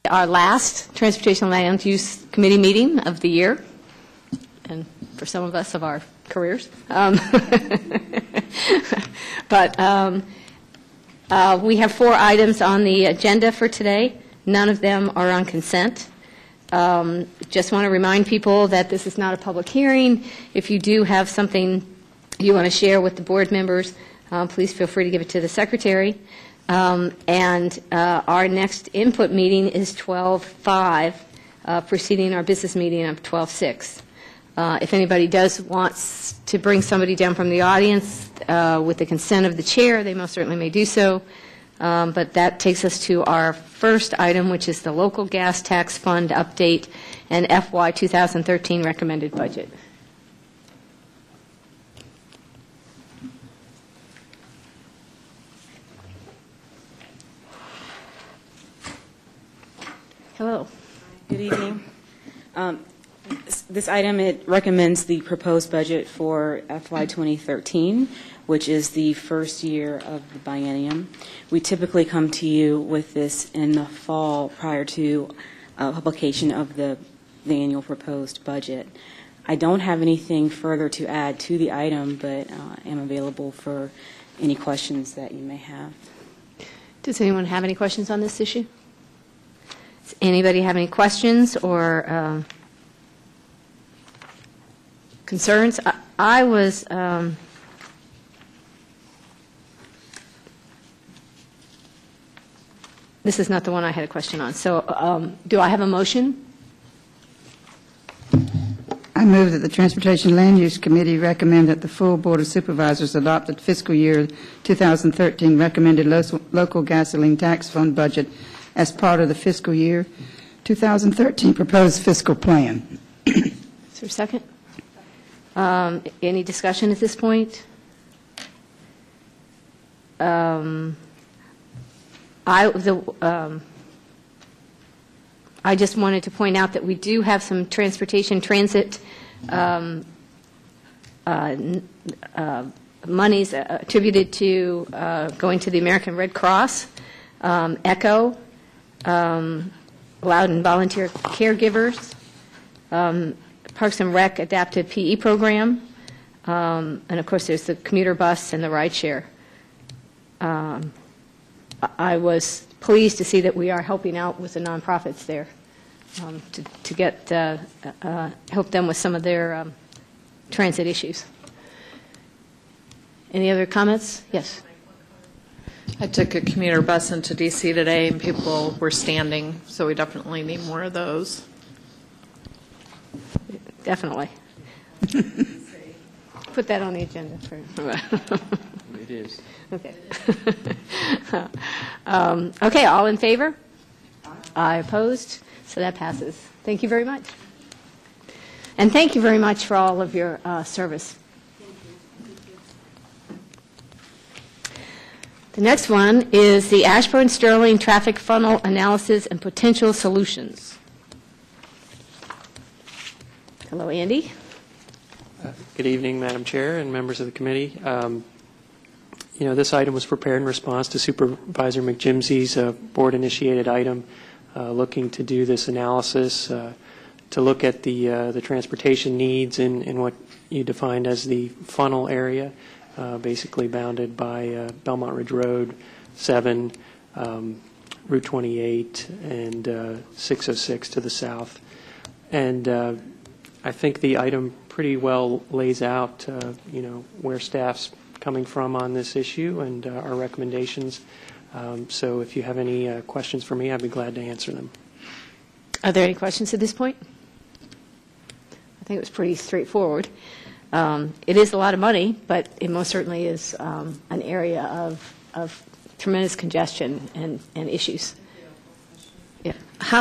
our last Transportation and Land Use Committee meeting of the year, and for some of us of our careers. But we have 4 items on the agenda for today. None of them are on consent. Just want to remind people that this is not a public hearing. If you do have something you want to share with the board members, please feel free to give it to the secretary. And our next input meeting is 12/5, preceding our business meeting of 12/6. If anybody does want to bring somebody down from the audience with the consent of the chair, they most certainly may do so. But that takes us to our first item, which is the local gas tax fund update and FY 2013 recommended budget. Hello. Good evening. This item, it recommends the proposed budget for FY 2013, which is the first year of the biennium. We typically come to you with this in the fall prior to publication of the annual proposed budget. I don't have anything further to add to the item, but am available for any questions that you may have. Does anyone have any questions on this issue? Does anybody have any questions or concerns? I was this is not the one I had a question on. So do I have a motion? I move that the Transportation Land Use Committee recommend that the full Board of Supervisors adopt the fiscal year 2013 recommended local gasoline tax fund budget as part of the fiscal year 2013 proposed fiscal plan. Is there a second? Any discussion at this point? I just wanted to point out that we do have some transportation transit monies attributed to going to the American Red Cross, ECHO, Loudon Volunteer Caregivers, Parks and Rec Adaptive PE Program, and of course there's the commuter bus and the ride share. I was pleased to see that we are helping out with the nonprofits there to get help them with some of their transit issues. Any other comments? Yes. I took a commuter bus into D.C. today, and people were standing, so we definitely need more of those. Definitely. Put that on the agenda. It is. Okay. Okay, all in favor? Aye. Opposed? So that passes. Thank you very much. And thank you very much for all of your service. The next one is the Ashburn-Sterling Traffic Funnel Analysis and Potential Solutions. Hello, Andy. Good evening, Madam Chair and members of the committee. This item was prepared in response to Supervisor McJimsey's board-initiated item looking to do this analysis, to look at the transportation needs in what you defined as the funnel area, basically bounded by Belmont Ridge Road, 7, Route 28, and 606 to the south. And I think the item pretty well lays out, where staff's coming from on this issue and our recommendations. So if you have any questions for me, I'd be glad to answer them. Are there any questions at this point? I think it was pretty straightforward. It is a lot of money, but it most certainly is an area of tremendous congestion and issues. Yeah.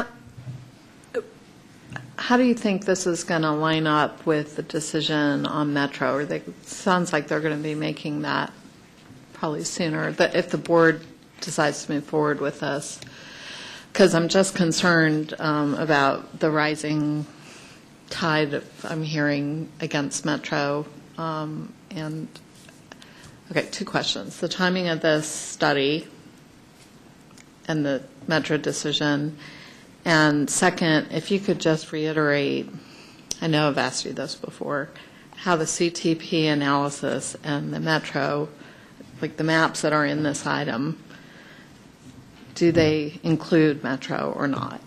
How do you think this is going to line up with the decision on Metro? Or it sounds like they're going to be making that probably sooner, if the board decides to move forward with this. Because I'm just concerned about the rising tide I'm hearing against Metro. And okay, 2 questions. The timing of this study and the Metro decision, And second, if you could just reiterate, I know I've asked you this before, how the CTP analysis and the Metro, like the maps that are in this item, do they include Metro or not?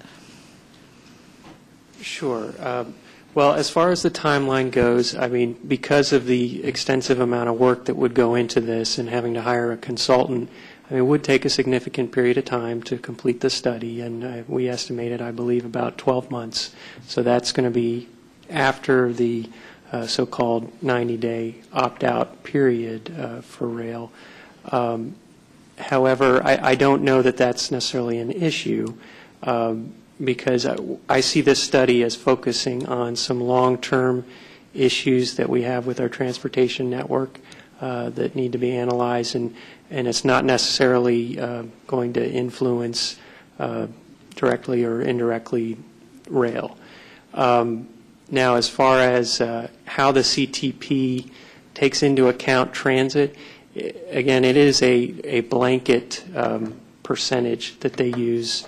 Sure. Well, as far as the timeline goes, I mean, because of the extensive amount of work that would go into this and having to hire a consultant, I mean, it would take a significant period of time to complete the study, and we estimated, I believe, about 12 months. So that's going to be after the so-called 90-day opt-out period for rail. However, I don't know that that's necessarily an issue because I see this study as focusing on some long-term issues that we have with our transportation network that need to be analyzed, and it's not necessarily going to influence directly or indirectly rail. Now, as far as how the CTP takes into account transit, again, it is a blanket percentage that they use.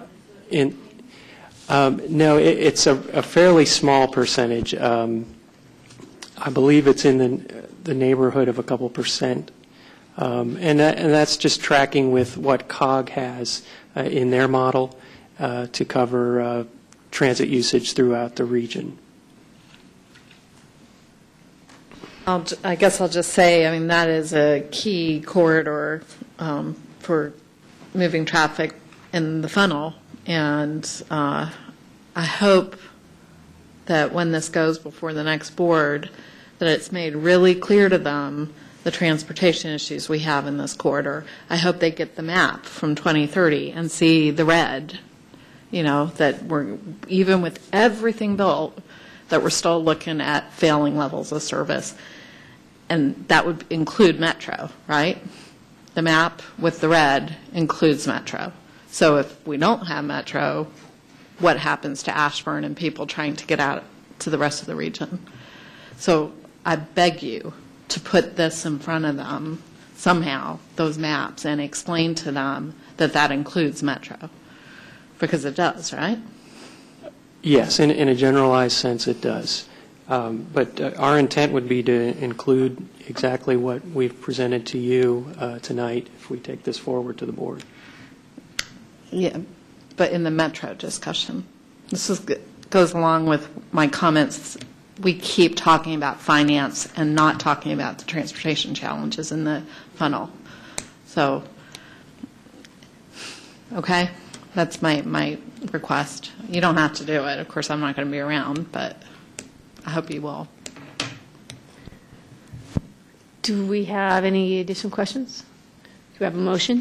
No, it's a fairly small percentage. I believe it's in the neighborhood of a couple percent. And that's just tracking with what COG has in their model to cover transit usage throughout the region. I guess I'll just say, I mean, that is a key corridor for moving traffic in the funnel. And I hope that when this goes before the next board, that it's made really clear to them the transportation issues we have in this corridor. I hope they get the map from 2030 and see the red, you know, that we're, even with everything built, that we're still looking at failing levels of service. And that would include Metro, right? The map with the red includes Metro. So if we don't have Metro, what happens to Ashburn and people trying to get out to the rest of the region? So I beg you to put this in front of them somehow, those maps, and explain to them that that includes Metro, because it does, right? Yes, in a generalized sense it does. But our intent would be to include exactly what we've presented to you tonight if we take this forward to the board. Yeah, but in the Metro discussion, goes along with my comments. We keep talking about finance and not talking about the transportation challenges in the funnel. So, okay, that's my request. You don't have to do it. Of course, I'm not going to be around, but I hope you will. Do we have any additional questions? Do we have a motion?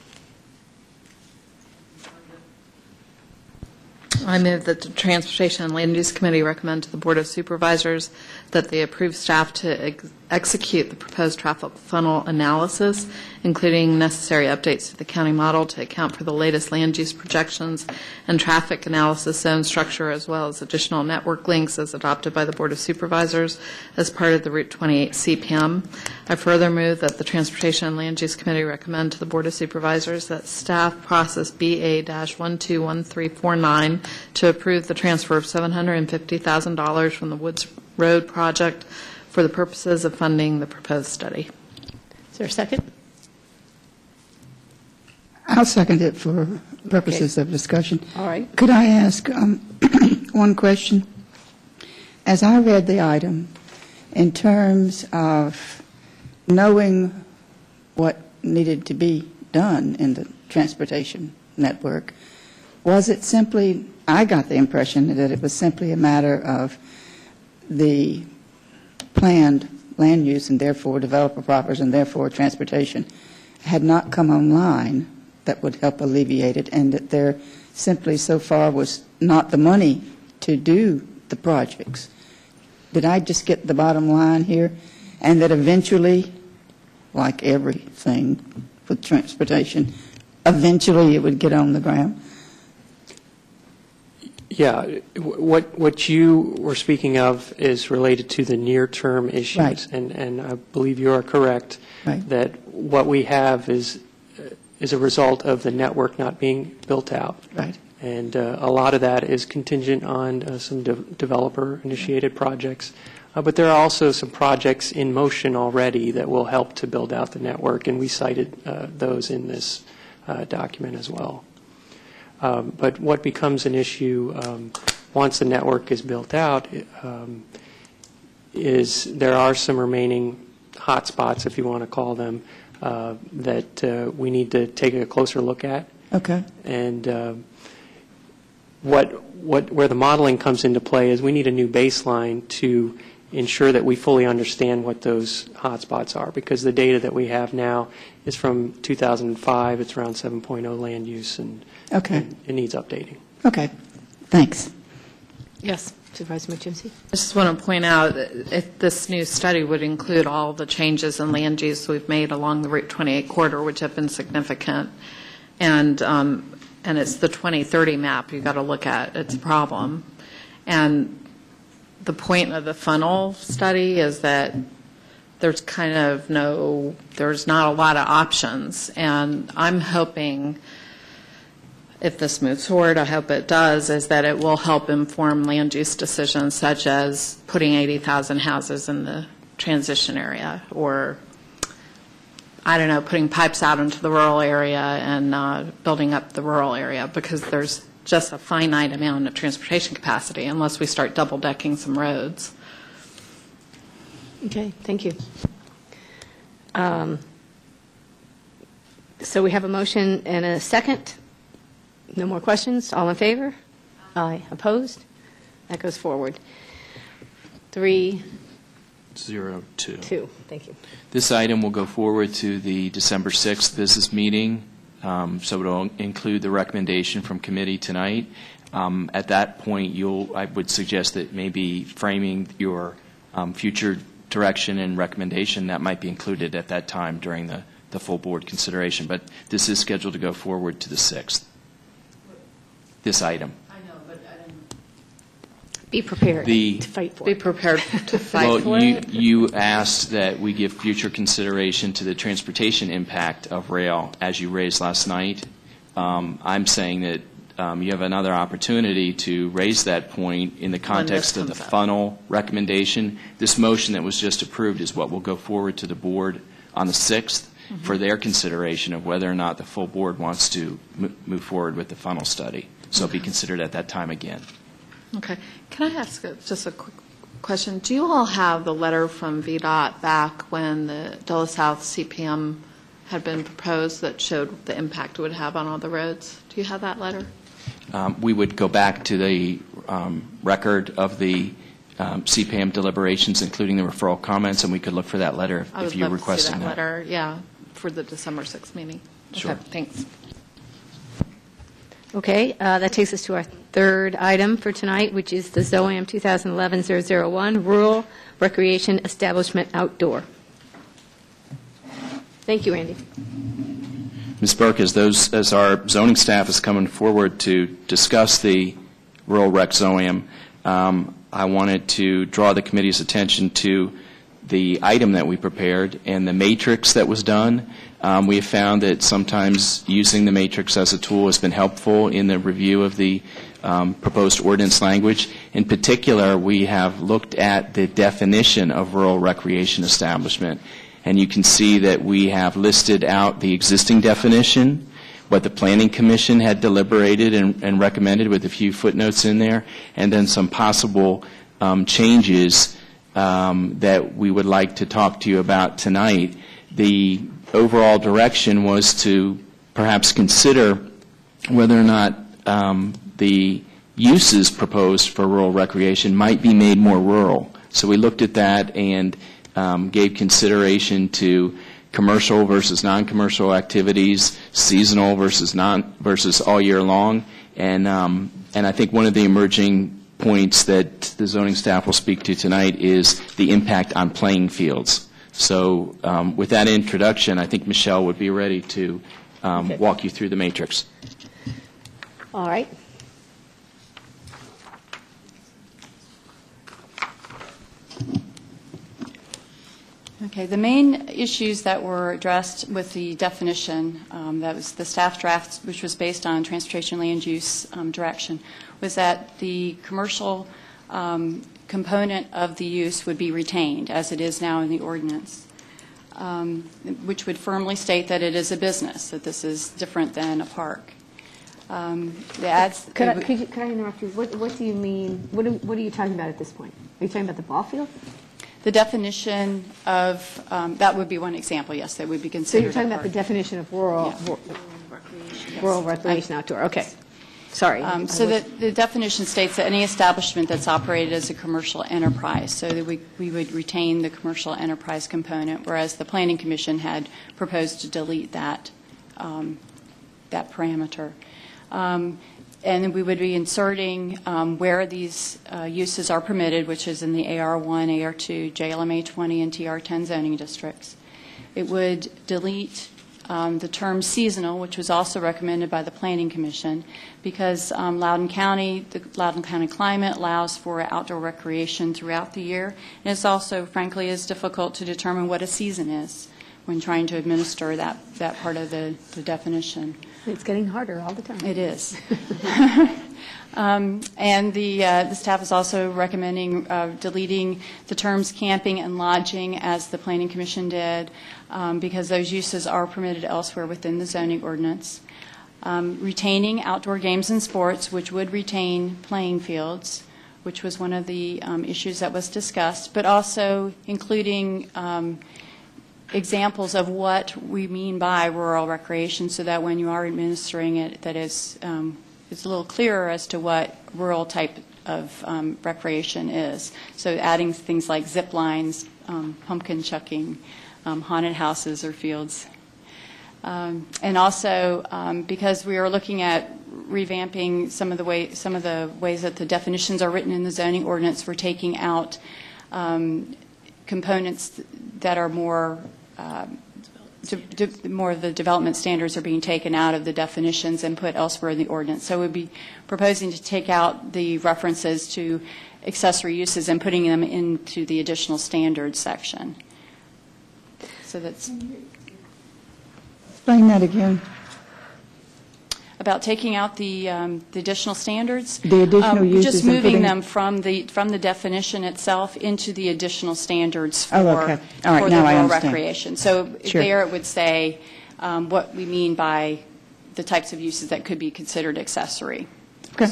I move that the Transportation and Land Use Committee recommend to the Board of Supervisors that they approve staff to execute the proposed traffic funnel analysis, including necessary updates to the county model to account for the latest land use projections and traffic analysis zone structure, as well as additional network links as adopted by the Board of Supervisors as part of the Route 28 CPM. I further move that the Transportation and Land Use Committee recommend to the Board of Supervisors that staff process BA-121349 to approve the transfer of $750,000 from the Woods Road project for the purposes of funding the proposed study. Is there a second? I'll second it for purposes of discussion. All right. Could I ask one question? As I read the item, in terms of knowing what needed to be done in the transportation network, was it simply, I got the impression that it was simply a matter of the planned land use and therefore developer properties and therefore transportation had not come online that would help alleviate it, and that there simply so far was not the money to do the projects. Did I just get the bottom line here? And that eventually, like everything with transportation, eventually it would get on the ground? Yeah, what you were speaking of is related to the near-term issues, Right. and I believe you are correct Right. that what we have is a result of the network not being built out. Right. And a lot of that is contingent on some developer-initiated projects. But there are also some projects in motion already that will help to build out the network, and we cited those in this document as well. But what becomes an issue once the network is built out is there are some remaining hotspots, if you want to call them, that we need to take a closer look at. Okay. And where the modeling comes into play is we need a new baseline to ensure that we fully understand what those hotspots are, because the data that we have now is from 2005. It's around 7.0 land use, and Okay. it needs updating. Okay. Thanks. Yes. Supervisor McGimsey? I just want to point out that if this new study would include all the changes in land use we've made along the Route 28 corridor, which have been significant, and it's the 2030 map you've got to look at. It's a problem. And the point of the funnel study is that there's there's not a lot of options. And I'm hoping, if this moves forward, I hope it does, is that it will help inform land use decisions such as putting 80,000 houses in the transition area, or, I don't know, putting pipes out into the rural area and building up the rural area, because there's just a finite amount of transportation capacity unless we start double-decking some roads. Okay, thank you. So we have a motion and a second. No more questions? All in favor? Aye. Opposed? That goes forward. 3-2. 02. Thank you. This item will go forward to the December 6th business meeting, so it will include the recommendation from committee tonight. At that point, I would suggest that maybe framing your future direction and recommendation, that might be included at that time during the full board consideration. But this is scheduled to go forward to the 6th. This item. I know, but I didn't... Be prepared The- to fight for Be it. prepared to fight for Well, it. you asked that we give future consideration to the transportation impact of rail, as you raised last night. I'm saying that you have another opportunity to raise that point in the context of the comes up. funnel recommendation. This motion that was just approved is what will go forward to the board on the 6th for their consideration of whether or not the full board wants to move forward with the funnel study. So it'll be considered at that time again. Okay. Can I ask just a quick question? Do you all have the letter from VDOT back when the Dulles South CPM had been proposed that showed the impact it would have on all the roads? Do you have that letter? We would go back to the record of the CPAM deliberations, including the referral comments, and we could look for that letter I if would you're love to see requesting that that. letter, yeah, for the December 6th meeting. Sure. Okay, thanks. Okay, that takes us to our third item for tonight, which is the ZOAM 2011-001, Rural Recreation Establishment Outdoor. Thank you, Andy. Ms. Burke, as our zoning staff is coming forward to discuss the rural rec ZOAM, I wanted to draw the committee's attention to the item that we prepared and the matrix that was done. We have found that sometimes using the matrix as a tool has been helpful in the review of the proposed ordinance language. In particular, we have looked at the definition of rural recreation establishment, and you can see that we have listed out the existing definition, what the Planning Commission had deliberated and recommended with a few footnotes in there, and then some possible changes that we would like to talk to you about tonight. The overall direction was to perhaps consider whether or not the uses proposed for rural recreation might be made more rural. So we looked at that and gave consideration to commercial versus non-commercial activities, seasonal versus all year long, and I think one of the emerging points that the zoning staff will speak to tonight is the impact on playing fields. So with that introduction, I think Michelle would be ready to walk you through the matrix. All right. Okay, the main issues that were addressed with the definition, that was the staff draft, which was based on transportation land use direction, was that the commercial component of the use would be retained, as it is now in the ordinance, which would firmly state that it is a business, that this is different than a park. The ads. Could I interrupt you? What do you mean, what are you talking about at this point? Are you talking about the ball field? The definition of, that would be one example, yes, that would be So considered you're talking a about the park. definition of rural recreation outdoor, okay. Sorry. So the definition states that any establishment that's operated as a commercial enterprise, so that we would retain the commercial enterprise component, whereas the Planning Commission had proposed to delete that parameter. And then we would be inserting where these uses are permitted, which is in the AR1, AR2, JLMA 20, and TR10 zoning districts. It would delete the term seasonal, which was also recommended by the Planning Commission, because Loudoun County, the Loudoun County climate allows for outdoor recreation throughout the year. And it's also, frankly, is difficult to determine what a season is when trying to administer that part of the definition. It's getting harder all the time. It is. And the staff is also recommending deleting the terms camping and lodging, as the Planning Commission did, because those uses are permitted elsewhere within the zoning ordinance. Retaining outdoor games and sports, which would retain playing fields, which was one of the issues that was discussed, but also including examples of what we mean by rural recreation, so that when you are administering it, that it's a little clearer as to what rural type of recreation is. So adding things like zip lines, pumpkin chucking, haunted houses or fields. And also, because we are looking at revamping some of the ways that the definitions are written in the zoning ordinance, we're taking out components that are more of the development standards are being taken out of the definitions and put elsewhere in the ordinance. So we'd be proposing to take out the references to accessory uses and putting them into the additional standards section. So that's Explain that again. about taking out the additional standards. The additional uses Just and moving putting- them from the definition itself into the additional standards for, Oh, okay. All right, for now the I rural understand. recreation. So Sure. there it would say what we mean by the types of uses that could be considered accessory. Okay.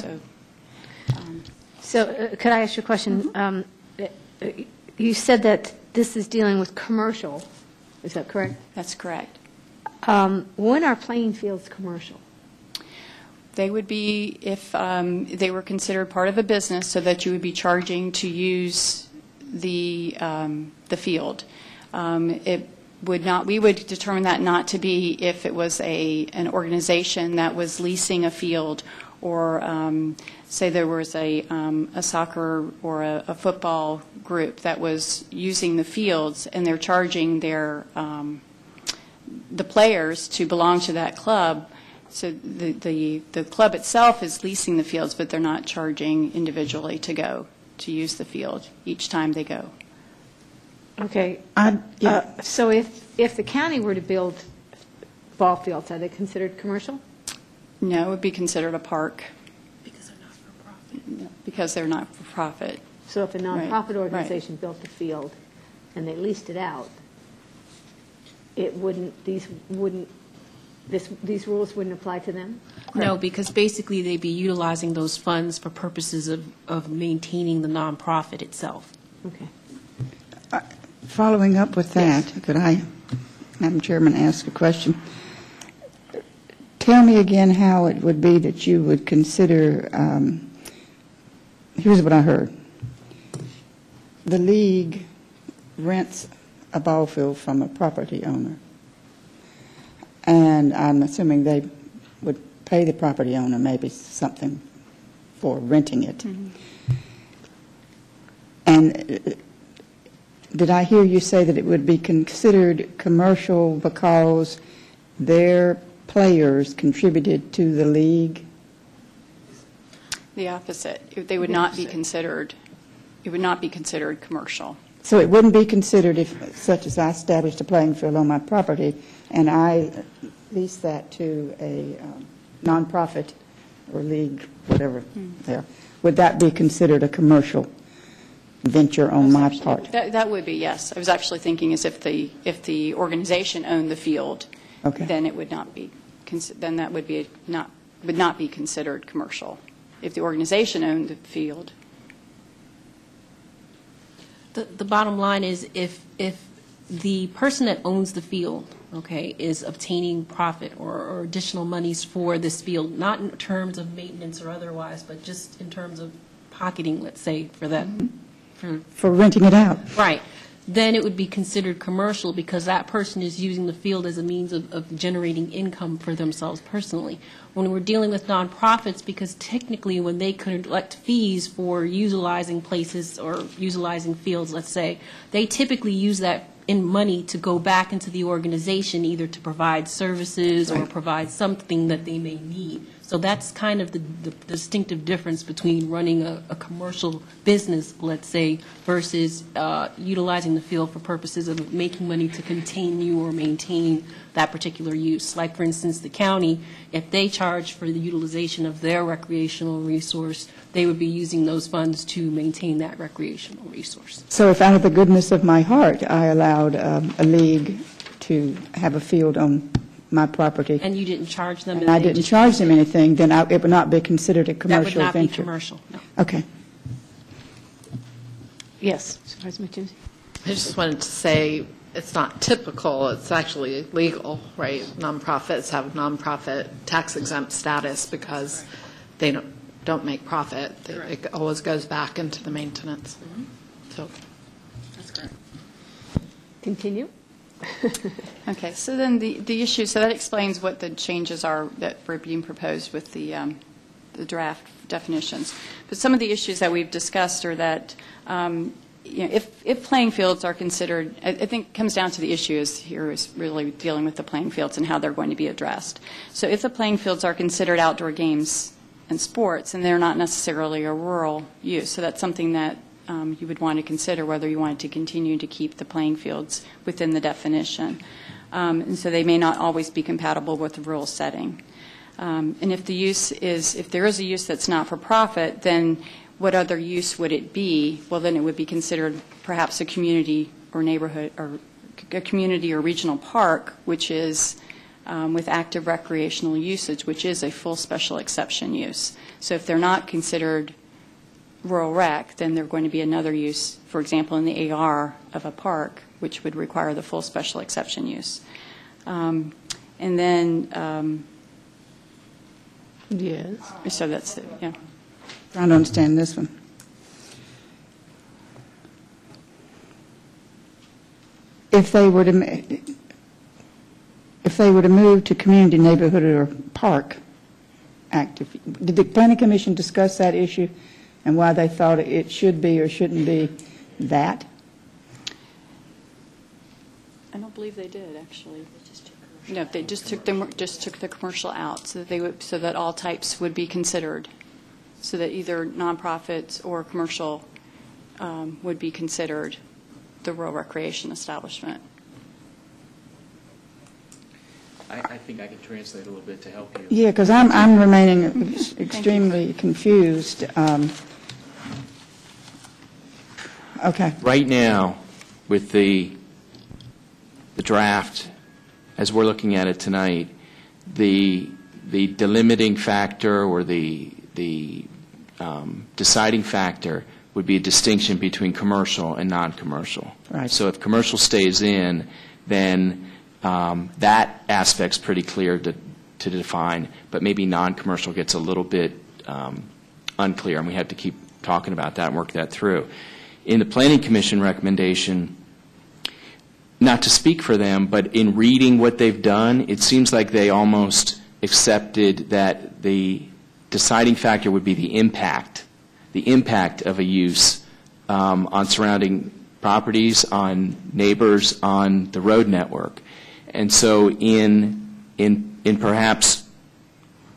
So could I ask you a question? You said that this is dealing with commercial, is that correct? That's correct. When are playing fields commercial? They would be if they were considered part of a business, so that you would be charging to use the field. It would not. We would determine that not to be if it was an organization that was leasing a field, or say there was a soccer or a football group that was using the fields, and they're charging the players to belong to that club. So the club itself is leasing the fields, but they're not charging individually to use the field each time they go. Okay. Yeah. So if the county were to build ball fields, are they considered commercial? No, it would be considered a park. Because they're not for profit. So if a nonprofit Right. organization built the field and they leased it out, these rules wouldn't apply to them? No, because basically they'd be utilizing those funds for purposes of maintaining the nonprofit itself. Okay. Following up with that, could I, Madam Chairman, ask a question? Tell me again how it would be that you would consider, here's what I heard. The league rents a ball field from a property owner, and I'm assuming they would pay the property owner maybe something for renting it. Mm-hmm. And did I hear you say that it would be considered commercial because their players contributed to the league? The opposite. They would not be considered. It would not be considered commercial. So it wouldn't be considered if, such as I established a playing field on my property, and I lease that to a nonprofit or league, whatever there. Would that be considered a commercial venture on my part? That would be, yes. I was actually thinking as if the organization owned the field, Okay. then it would not be, then that would not be considered commercial. If the organization owned the field. The bottom line is if the person that owns the field, okay, is obtaining profit or additional monies for this field, not in terms of maintenance or otherwise, but just in terms of pocketing, let's say, for that. For renting it out? Right. Then it would be considered commercial because that person is using the field as a means of generating income for themselves personally. When we're dealing with nonprofits, because technically when they collect fees for utilizing places or utilizing fields, let's say, they typically use that in money to go back into the organization, either to provide services or provide something that they may need. So that's kind of the distinctive difference between running a commercial business, let's say, versus utilizing the field for purposes of making money to continue or maintain that particular use. Like, for instance, the county, if they charge for the utilization of their recreational resource, they would be using those funds to maintain that recreational resource. So if out of the goodness of my heart, I allowed a league to have a field on my property, And you didn't charge them? and I didn't charge them anything, then it would not be considered a commercial venture? That would not be commercial, no. Okay. Yes, Supervisor McKenzie. I just wanted to say it's not typical, it's actually legal, right? Nonprofits have nonprofit tax exempt status because they don't make profit. It always goes back into the maintenance. So That's correct. Continue. Okay, so then the issue, so that explains what the changes are that were being proposed with the draft definitions. But some of the issues that we've discussed are that, if playing fields are considered, I think it comes down to the issue here is really dealing with the playing fields and how they're going to be addressed. So if the playing fields are considered outdoor games and sports, and they're not necessarily a rural use, so that's something that you would want to consider whether you wanted to continue to keep the playing fields within the definition. And so they may not always be compatible with the rural setting. And if there is a use that's not for profit, then what other use would it be? Well, then it would be considered perhaps a community or neighborhood or a community or regional park, which is with active recreational usage, which is a full special exception use. So if they're not considered rural rec, then they're going to be another use, for example, in the AR of a park, which would require the full special exception use. And then, Yes. so that's it, yeah. Trying to understand this one. If they were to move to community, neighborhood, or park active, did the Planning Commission discuss that issue and why they thought it should be or shouldn't be that? I don't believe they did, actually. No, they just took the commercial out, so that all types would be considered, so that either nonprofits or commercial would be considered the rural recreation establishment. I think I can translate a little bit to help you. Yeah, because I'm remaining extremely confused. Okay. Right now, with the draft, as we're looking at it tonight, the delimiting factor or the deciding factor would be a distinction between commercial and non-commercial. Right. So if commercial stays in, then that aspect's pretty clear to define, but maybe non-commercial gets a little bit unclear, and we have to keep talking about that and work that through. In the Planning Commission recommendation, not to speak for them, but in reading what they've done, it seems like they almost accepted that the deciding factor would be the impact of a use on surrounding properties, on neighbors, on the road network. And so in perhaps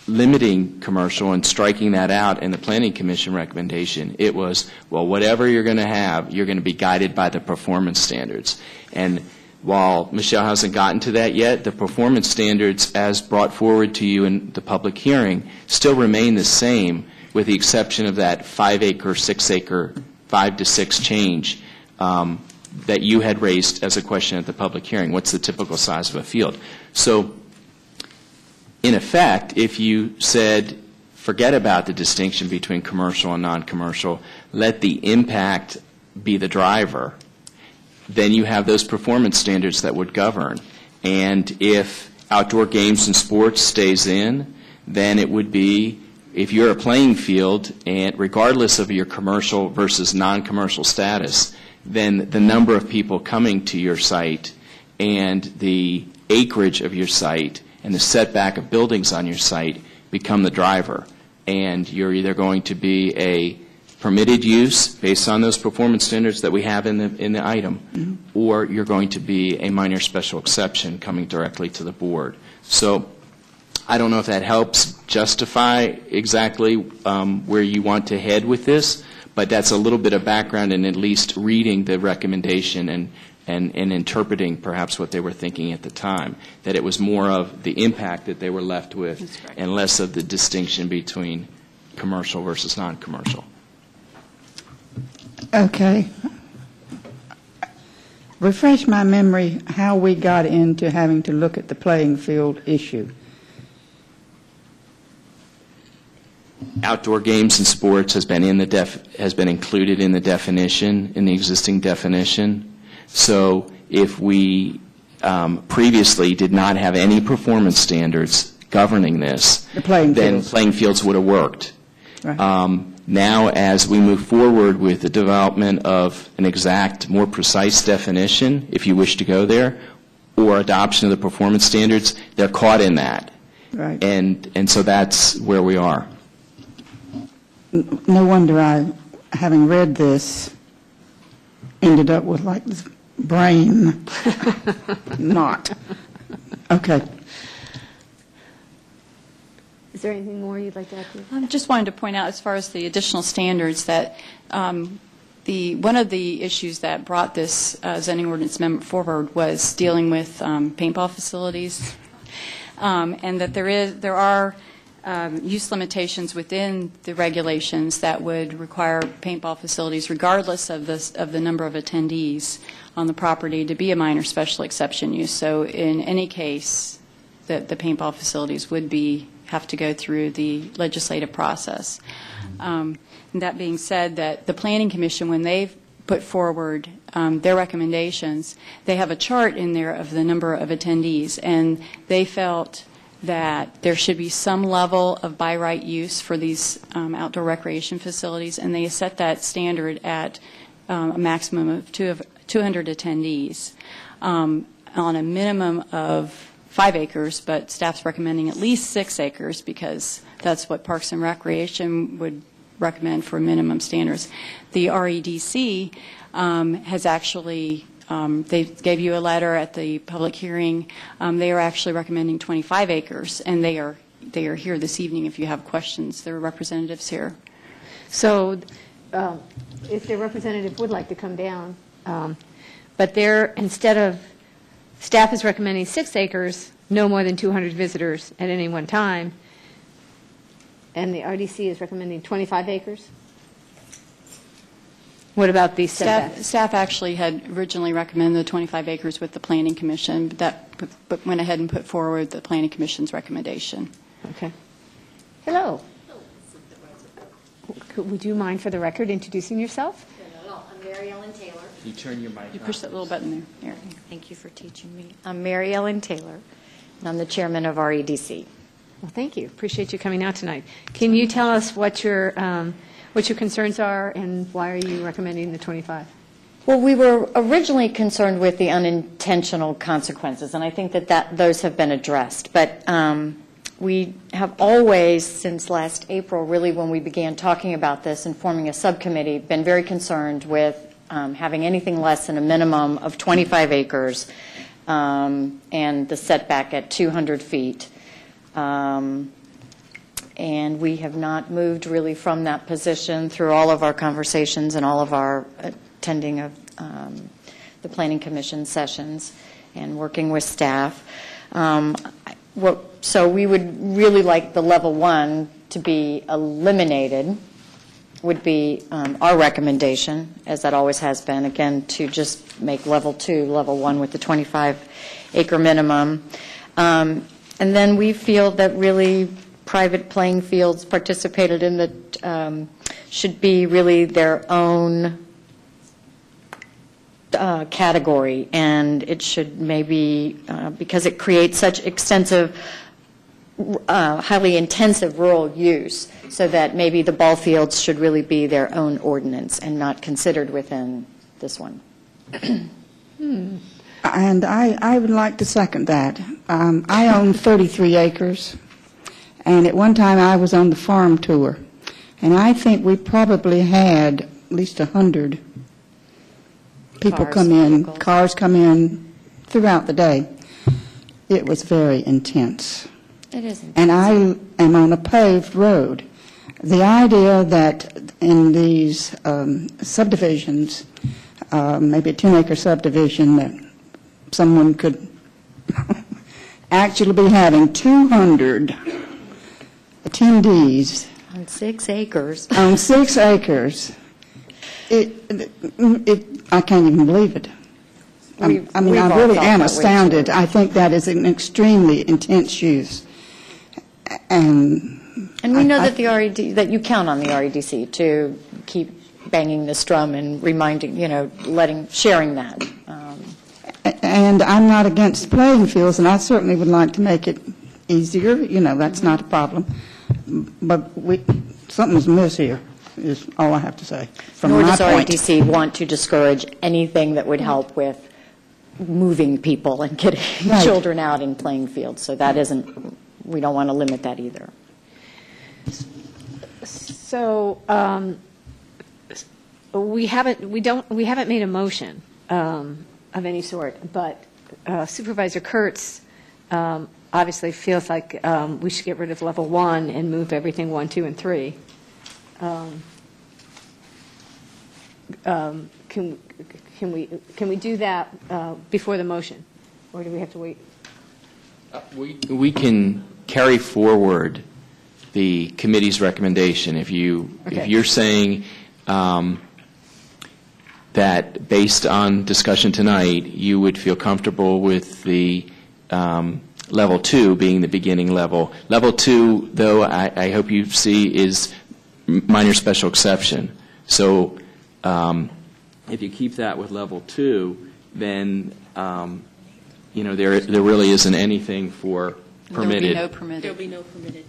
limiting commercial and striking that out in the Planning Commission recommendation. It was, well, whatever you're going to have, you're going to be guided by the performance standards. And while Michelle hasn't gotten to that yet, the performance standards as brought forward to you in the public hearing still remain the same, with the exception of that 5-acre, 6-acre, 5 to 6 change that you had raised as a question at the public hearing. What's the typical size of a field? So, in effect, if you said, forget about the distinction between commercial and non-commercial, let the impact be the driver, then you have those performance standards that would govern. And if outdoor games and sports stays in, then it would be, if you're a playing field, and regardless of your commercial versus non-commercial status, then the number of people coming to your site and the acreage of your site and the setback of buildings on your site become the driver. And you're either going to be a permitted use based on those performance standards that we have in the item, or you're going to be a minor special exception coming directly to the board. So I don't know if that helps justify exactly where you want to head with this, but that's a little bit of background and at least reading the recommendation and interpreting perhaps what they were thinking at the time, that it was more of the impact that they were left with and less of the distinction between commercial versus non-commercial. Okay. Refresh my memory how we got into having to look at the playing field issue. Outdoor games and sports has been included in the definition, in the existing definition. So if we previously did not have any performance standards governing this, then playing fields would have worked. Right. Now, as we move forward with the development of an exact, more precise definition, if you wish to go there, or adoption of the performance standards, they're caught in that. Right. And so that's where we are. No wonder I, having read this, ended up with like this brain knot. Okay. Is there anything more you'd like to add to? I just wanted to point out, as far as the additional standards, that one of the issues that brought this zoning ordinance amendment forward was dealing with paintball facilities, and that there are use limitations within the regulations that would require paintball facilities, regardless of the number of attendees on the property, to be a minor special exception use. So in any case, the paintball facilities would have to go through the legislative process. And that being said, that the Planning Commission, when they've put forward their recommendations, they have a chart in there of the number of attendees, and they felt that there should be some level of by right use for these outdoor recreation facilities, and they set that standard at a maximum of 200 attendees on a minimum of 5 acres, but staff's recommending at least 6 acres because that's what Parks and Recreation would recommend for minimum standards. The REDC has actually, they gave you a letter at the public hearing. They are actually recommending 25 acres, and they are here this evening if you have questions. There are representatives here. So if their representative would like to come down, but instead of, staff is recommending 6 acres, no more than 200 visitors at any one time, and the RDC is recommending 25 acres? What about these setbacks? Staff actually had originally recommended the 25 acres with the Planning Commission, but went ahead and put forward the Planning Commission's recommendation. Okay. Hello. Would you mind, for the record, introducing yourself? No, I'm Mary Ellen Taylor. You turn your mic on. You push that little button there. Thank you for teaching me. I'm Mary Ellen Taylor, and I'm the chairman of REDC. Well, thank you. Appreciate you coming out tonight. Can you tell us what your concerns are and why are you recommending the 25? Well, we were originally concerned with the unintentional consequences, and I think that those have been addressed. But we have always, since last April, really when we began talking about this and forming a subcommittee, been very concerned with having anything less than a minimum of 25 acres and the setback at 200 feet. And we have not moved really from that position through all of our conversations and all of our attending of the Planning Commission sessions and working with staff. So we would really like the level 1 to be eliminated, would be our recommendation, as that always has been, again, to just make level 2, level 1 with the 25-acre minimum. And then we feel that really private playing fields participated in the, should be really their own category, and it should maybe, because it creates such extensive, highly intensive rural use, so that maybe the ball fields should really be their own ordinance and not considered within this one. And I would like to second that. I own 33 acres, and at one time I was on the farm tour, and I think we probably had at least 100 people come in, cars come in throughout the day. It was very intense. It is intense. And I am on a paved road. The idea that in these subdivisions, maybe a 10-acre subdivision, that someone could actually be having 200 attendees On 6 acres. on 6 acres, I can't even believe it. I mean, We've I all really felt am that way, astounded. too. I think that is an extremely intense use. And And we know that the RED, that you count on the REDC to keep banging this drum and reminding, sharing that. And I'm not against playing fields, and I certainly would like to make it easier. That's not a problem. But something's amiss here, is all I have to say, from Nor my does point. REDC want to discourage anything that would help with moving people and getting Right. children out in playing fields. So that isn't, we don't want to limit that either. So we haven't made a motion of any sort, but Supervisor Kurtz obviously feels like we should get rid of level 1 and move everything 1, 2, and 3. Can we do that before the motion, or do we have to wait? We can carry forward the committee's recommendation. If you're saying that based on discussion tonight, you would feel comfortable with the level 2 being the beginning level. Level 2, though, I hope you see, is minor special exception. So if you keep that with level 2, then there really isn't anything for permitted. There'll be no permitted. There'll be no permitted.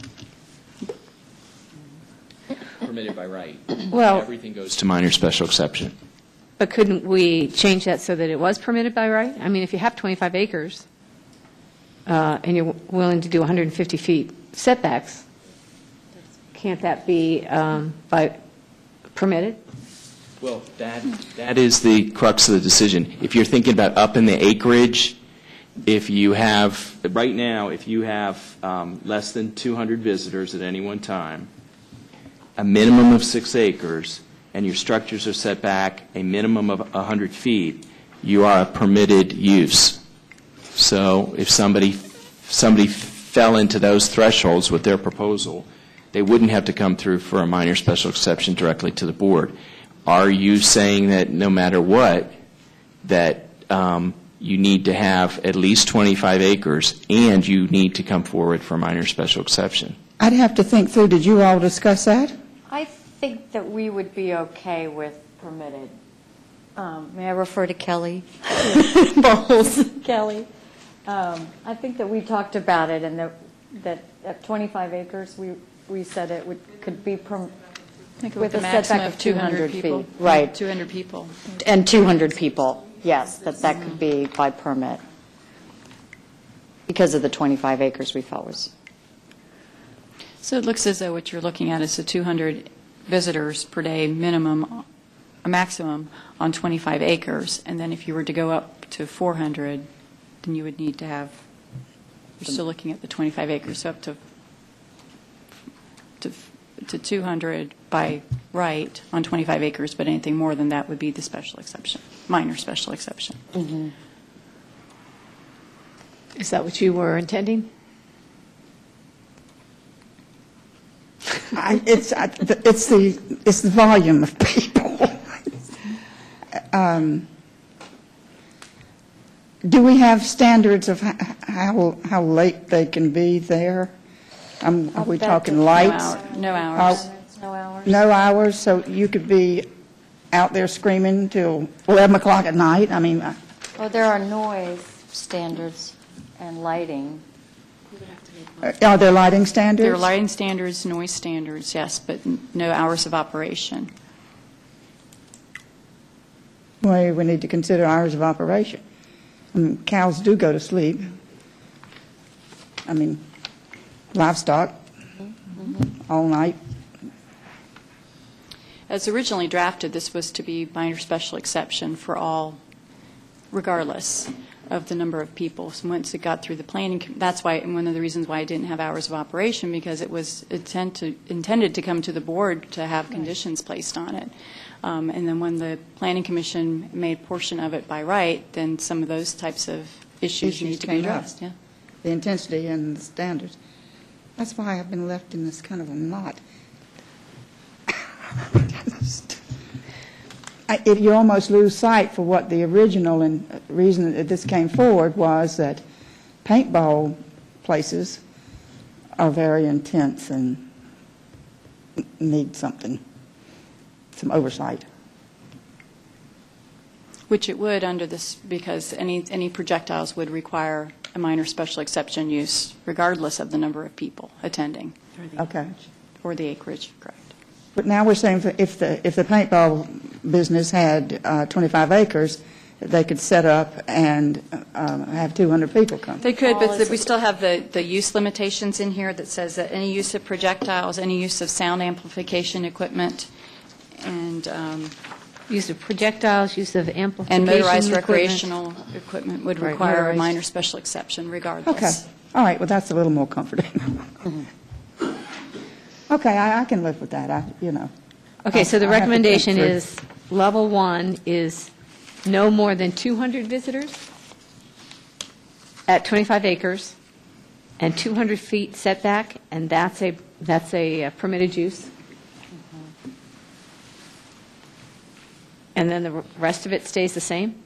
Permitted by right. Well, Everything goes to minor special exception. but couldn't we change that so that it was permitted by right? I mean, if you have 25 acres and you're willing to do 150 feet setbacks, can't that be by permitted? Well, that is the crux of the decision. If you're thinking about up in the acreage, if you have, right now, if you have less than 200 visitors at any one time, a minimum of 6 acres, and your structures are set back a minimum of 100 feet, you are a permitted use. So if somebody fell into those thresholds with their proposal, they wouldn't have to come through for a minor special exception directly to the board. Are you saying that no matter what, that you need to have at least 25 acres and you need to come forward for a minor special exception? I'd have to think through. Did you all discuss that? I think that we would be okay with permitted. May I refer to Kelly Bowles? Kelly. I think that we talked about it, and that at 25 acres, we said it could be with a setback of 200 feet. Right. 200 people. And 200 people, yes, that could be by permit because of the 25 acres we felt was. So it looks as though what you're looking at is a 200 visitors per day minimum, a maximum on 25 acres. And then if you were to go up to 400, then you would need to have, you're still looking at the 25 acres, so up to to 200 by right on 25 acres, but anything more than that would be the special exception, minor special exception. Is that what you were intending? It's the volume of people. Do we have standards of how late they can be there? Are we talking lights? No hours. No hours? No hours, so you could be out there screaming till 11 o'clock at night? I mean, Well, there are noise standards and lighting. are there lighting standards? There are lighting standards, noise standards, yes, but no hours of operation. Well, we need to consider hours of operation. I mean, cows do go to sleep. I mean, livestock, all night. As originally drafted, this was to be minor special exception for all, regardless of the number of people. So once it got through the planning, that's why, and one of the reasons why I didn't have hours of operation, because it was intended to come to the board to have conditions placed on it. And then when the planning commission made portion of it by right, then some of those types of issues need to be came up. addressed. Yeah. The intensity and the standards. That's why I've been left in this kind of a knot. You almost lose sight for what the original and reason that this came forward was that paintball places are very intense and need some oversight. Which it would under this, because any projectiles would require a minor special exception use regardless of the number of people attending. Okay. Or the acreage, correct. But now we're saying if the paintball business had 25 acres, they could set up and have 200 people come. They could, but we still have the use limitations in here that says that any use of projectiles, any use of sound amplification equipment, and Use of projectiles, use of amplification and motorized equipment. recreational equipment would Right, require a motorized. minor special exception regardless. Okay. All right, well, that's a little more comforting. Okay, I can live with that, Okay, so the I'll have to think recommendation through. is, level 1 is no more than 200 visitors at 25 acres and 200 feet setback, and that's a permitted use. And then the rest of it stays the same?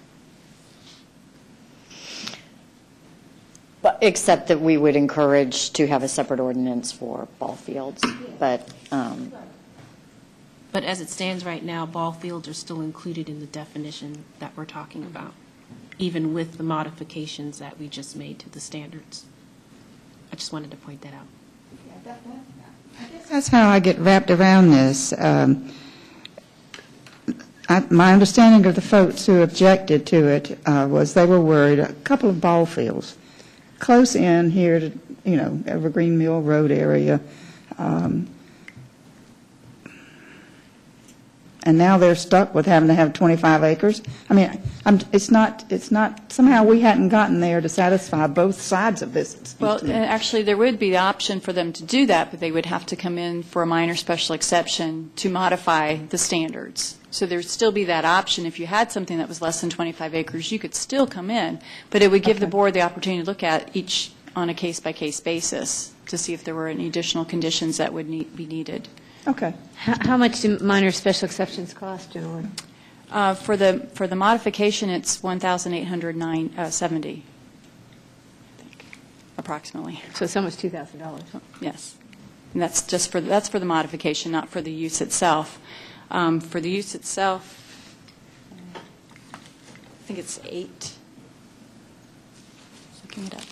But except that we would encourage to have a separate ordinance for ball fields, but But as it stands right now, ball fields are still included in the definition that we're talking about, even with the modifications that we just made to the standards. I just wanted to point that out. That's how I get wrapped around this. My understanding of the folks who objected to it was they were worried, a couple of ball fields, close in here to, Evergreen Mill Road area. And now they're stuck with having to have 25 acres. I mean, it's not, somehow we hadn't gotten there to satisfy both sides of this. it seems Well, to me. actually, there would be the option for them to do that, but they would have to come in for a minor special exception to modify the standards. So there'd still be that option. If you had something that was less than 25 acres, you could still come in, but it would give the board the opportunity to look at each on a case-by-case basis to see if there were any additional conditions that would be needed. Okay. How much do minor special exceptions cost generally? For the modification, it's $1,870, I think, approximately. So it's almost $2,000. Yes. And that's just for the modification, not for the use itself. For the use itself, I think it's 8. Looking it up.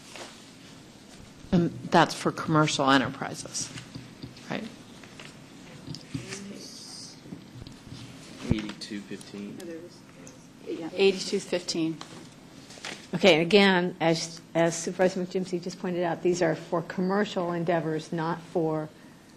And that's for commercial enterprises, right? 8215. Yeah, 8215. Okay, and again, as Supervisor McGimsey just pointed out, these are for commercial endeavors, not for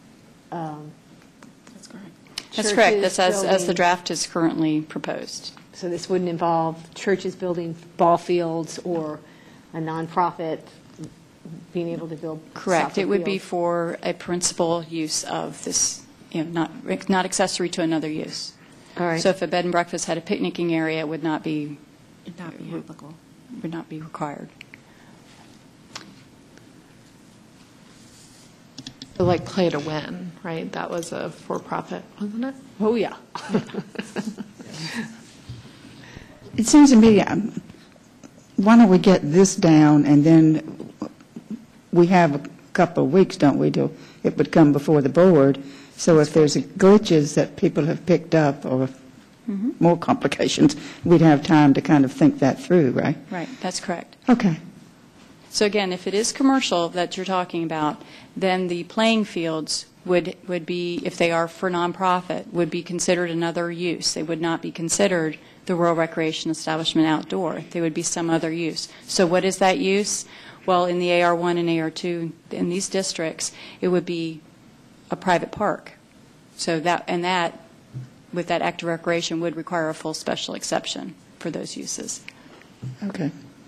That's correct. That's correct. churches That's as the building- draft is currently proposed. So this wouldn't involve churches building ball fields or a nonprofit being able to build Correct. soccer It would be fields. for a principal use of this, not accessory to another use. All right. So if a bed and breakfast had a picnicking area, it would not be applicable. would not be required. So like Play to Win, right? That was a for-profit, wasn't it? Oh, yeah. It seems to me, why don't we get this down, and then we have a couple of weeks, don't we, till it would come before the board? So if there's glitches that people have picked up or more complications, we'd have time to kind of think that through, right? Right, that's correct. Okay. So again, if it is commercial that you're talking about, then the playing fields would be, if they are for nonprofit, would be considered another use. They would not be considered the rural recreation establishment outdoor. They would be some other use. So what is that use? Well, in the AR1 and AR2, in these districts, it would be a private park. So that, with that active recreation, would require a full special exception for those uses. Okay.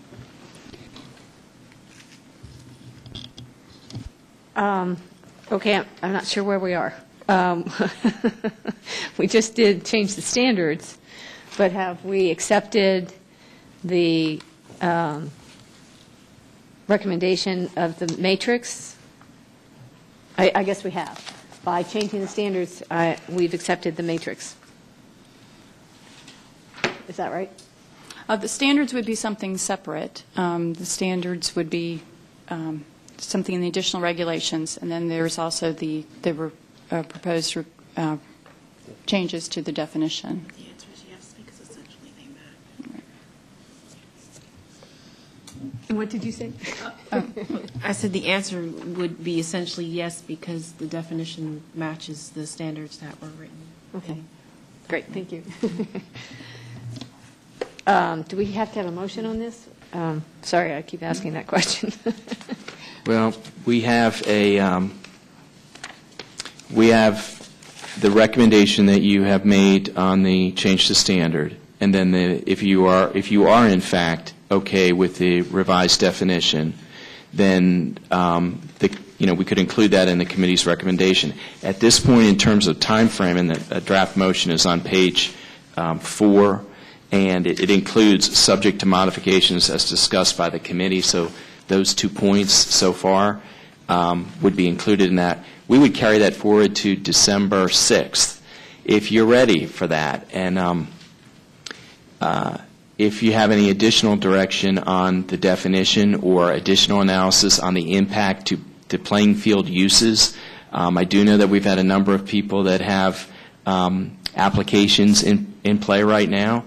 Okay, I'm not sure where we are. We just did change the standards, but have we accepted the recommendation of the matrix? I guess we have. By changing the standards, we've accepted the matrix. Is that right? The standards would be something separate. The standards would be something in the additional regulations, and then there's also the proposed changes to the definition. The answer is yes, because essentially they match. And what did you say? I said the answer would be essentially yes, because the definition matches the standards that were written. Okay, great, thank you. Do we have to have a motion on this? Sorry, I keep asking that question. Well, we have the recommendation that you have made on the change to standard, and then if you are in fact okay with the revised definition, then we could include that in the committee's recommendation. At this point, in terms of time frame, and the draft motion is on page 4, and it includes subject to modifications as discussed by the committee. So those 2 points so far would be included in that. We would carry that forward to December 6th, if you're ready for that. And if you have any additional direction on the definition or additional analysis on the impact to playing field uses, I do know that we've had a number of people that have applications in play right now.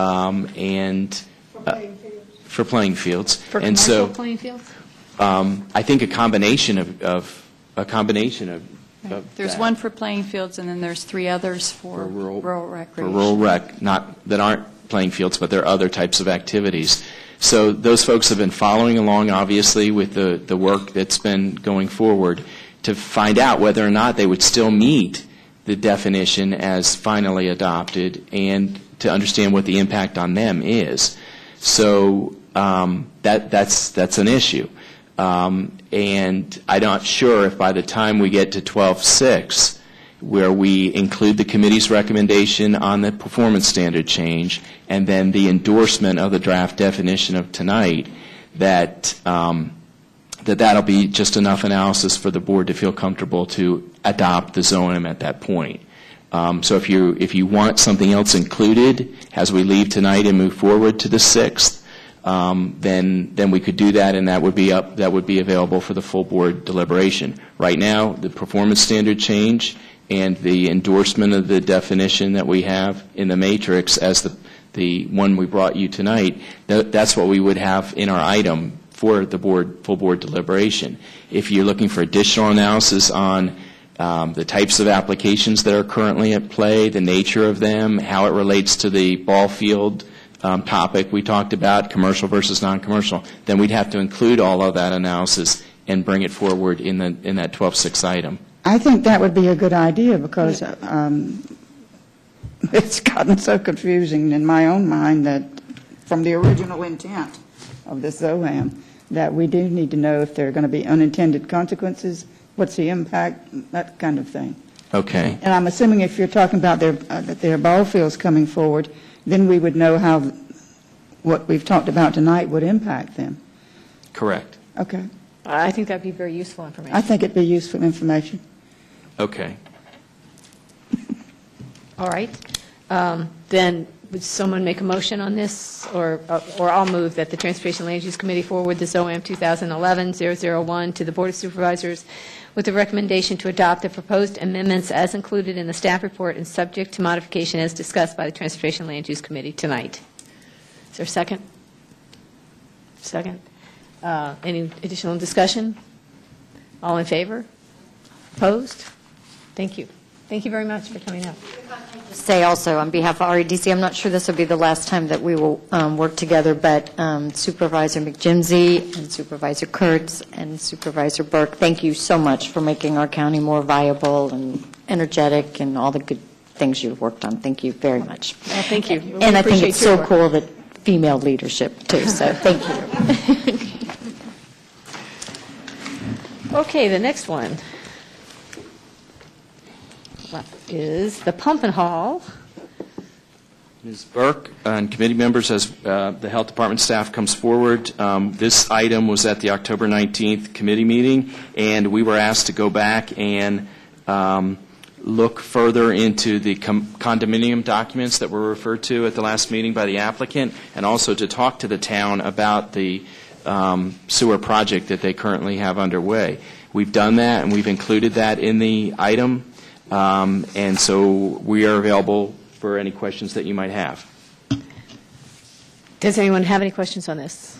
For playing fields. For and commercial so, playing fields? I think a combination of There's that. one for playing fields, and then there's 3 others for rural For recreation. rural rec, that aren't playing fields, but there are other types of activities. So those folks have been following along, obviously, with the work that's been going forward to find out whether or not they would still meet the definition as finally adopted and to understand what the impact on them is. So that's an issue. And I'm not sure if by the time we get to 12.6, where we include the committee's recommendation on the performance standard change and then the endorsement of the draft definition of tonight, that'll be just enough analysis for the board to feel comfortable to adopt the ZONM at that point. So if you want something else included as we leave tonight and move forward to the 6th, then we could do that, and that would be available for the full board deliberation. Right now, the performance standard change and the endorsement of the definition that we have in the matrix as the one we brought you tonight, that's what we would have in our item for the full board deliberation. If you're looking for additional analysis on the types of applications that are currently at play, the nature of them, how it relates to the ball field topic we talked about, commercial versus non-commercial, then we'd have to include all of that analysis and bring it forward in that 12.6 item. I think that would be a good idea because it's gotten so confusing in my own mind that from the original intent of this ZOAM that we do need to know if there are going to be unintended consequences, what's the impact, that kind of thing. Okay. And I'm assuming if you're talking about that their ball fields coming forward, then we would know how what we've talked about tonight would impact them. Correct. Okay. I think that'd be very useful information. I think it'd be useful information. Okay. All right. Then would someone make a motion on this, or I'll move that the Transportation Land Use Committee forward this OM 2011-001 to the Board of Supervisors with the recommendation to adopt the proposed amendments as included in the staff report and subject to modification as discussed by the Transportation Land Use Committee tonight. Is there a second? Second. Any additional discussion? All in favor? Opposed? Thank you. Thank you very much for coming up. Say also, on behalf of REDC, I'm not sure this will be the last time that we will work together, but Supervisor McJimsey and Supervisor Kurtz and Supervisor Burke, thank you so much for making our county more viable and energetic and all the good things you've worked on. Thank you very much. Well, thank you. And I think it's so cool that female leadership, too, so thank you. Okay, the next one is the Pump and Haul. Ms. Burke and committee members, as the Health Department staff comes forward, this item was at the October 19th committee meeting, and we were asked to go back and look further into the condominium documents that were referred to at the last meeting by the applicant, and also to talk to the town about the sewer project that they currently have underway. We've done that, and we've included that in the item, and so we are available for any questions that you might have. Does anyone have any questions on this?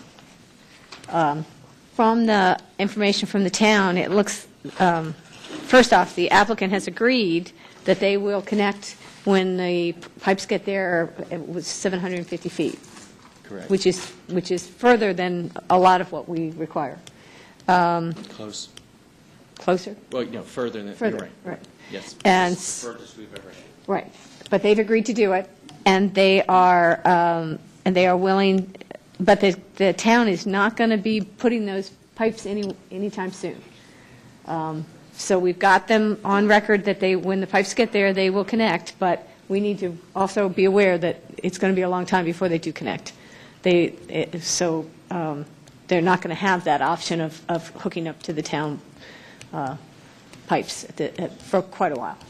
From the information from the town, it looks, first off, the applicant has agreed that they will connect when the pipes get there. It was 750 feet. Correct. Which is further than a lot of what we require. Close. Closer? Well, no, further than Further, you're right. right. Yes. And Furthest we've ever had. right, but they've agreed to do it, and they are willing. But the town is not going to be putting those pipes anytime soon. So we've got them on record that when the pipes get there, they will connect. But we need to also be aware that it's going to be a long time before they do connect. So they're not going to have that option of hooking up to the town pipes for quite a while.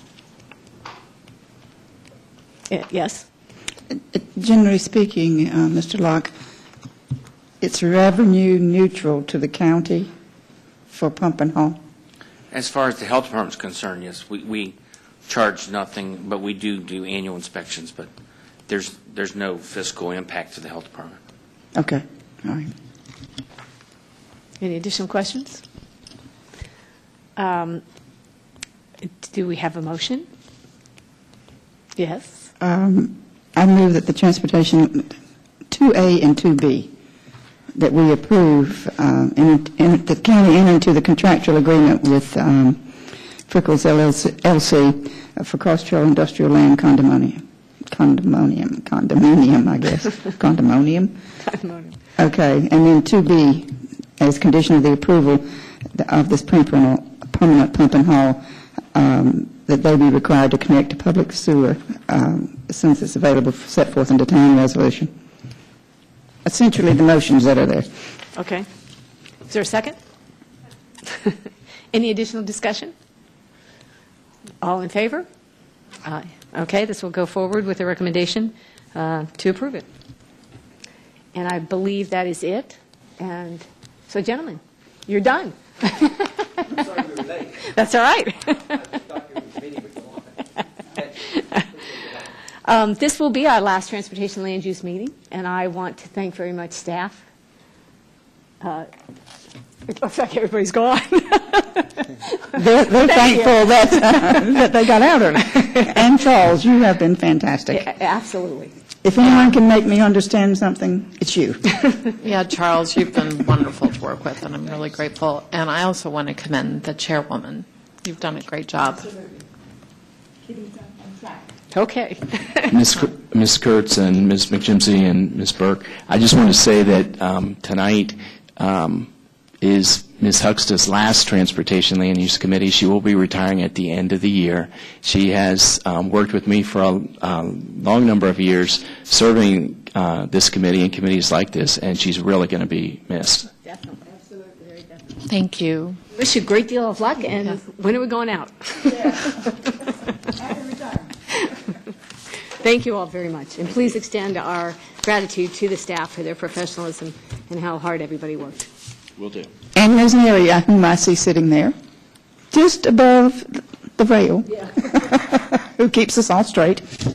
Yes? Generally speaking, Mr. Locke, it's revenue neutral to the county for Pump and Haul? As far as the health department is concerned, yes, we charge nothing, but we do annual inspections, but there's no fiscal impact to the health department. Okay, all right. Any additional questions? Do we have a motion? Yes? I move that the transportation 2A and 2B, that we approve, the county enter into the contractual agreement with Frickles LLC for Cross-Trail Industrial Land condominium, I guess. Condominium? Okay, and then 2B, as condition of the approval of this permanent pump and haul, that they be required to connect to public sewer as soon as it's available, set forth in the town resolution. Essentially, the motions that are there. Okay. Is there a second? Any additional discussion? All in favor? Aye. Okay, this will go forward with a recommendation to approve it. And I believe that is it. And so, gentlemen, you're done. I'm sorry we were late. That's all right. This will be our last Transportation Land Use meeting, and I want to thank very much staff. It looks like everybody's gone. They're thankful that they got out early. And Charles, you have been fantastic. Absolutely. If anyone can make me understand something, it's you. Yeah, Charles, you've been wonderful to work with, and I'm really grateful. And I also want to commend the chairwoman. You've done a great job. Okay. Ms. Kurtz and Ms. McJimsey and Ms. Burke, I just want to say that tonight is Ms. Huckstah's last Transportation Land Use Committee. She will be retiring at the end of the year. She has worked with me for a long number of years serving this committee and committees like this, and she's really going to be missed. Definitely. Absolutely. Very definitely. Thank you. Wish you a great deal of luck, and when are we going out? Thank you all very much, and please extend our gratitude to the staff for their professionalism and how hard everybody worked. Will do. And Rosemary, whom I see sitting there, just above the rail, who keeps us all straight.